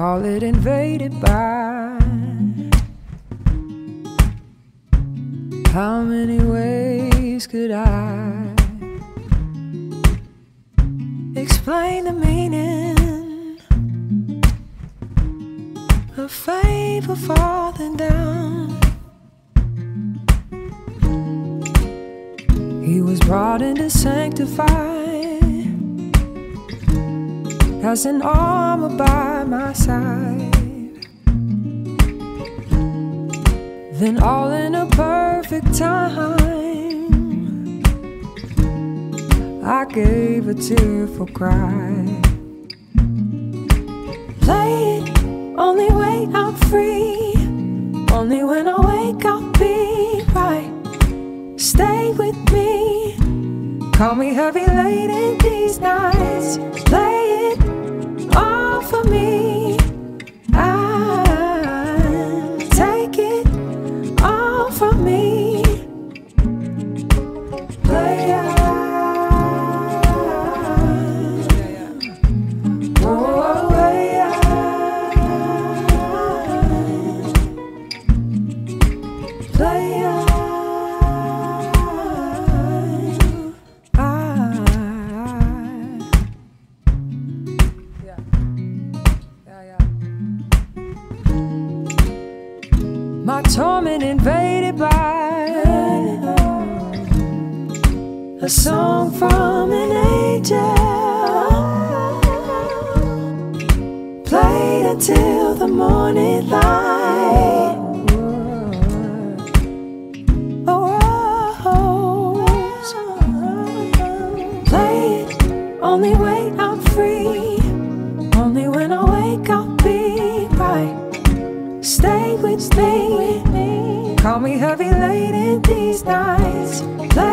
call it invaded by. How many ways could I explain the meaning of favor falling down? He was brought in to sanctify, as an armor by my side. Then all in a perfect time, I gave a tearful cry. Play it, only way I'm free. Only when I wake I'll be right. Stay with me, call me heavy late in these nights. Play it all for me. Take it all from me. Play it. Oh, play it. Play it. My torment invaded by a song from an angel, played until the morning light. A rose, play it, only way I'm free. Only when I wake I'll be right. Stay with me, call me heavy late in these nights. Play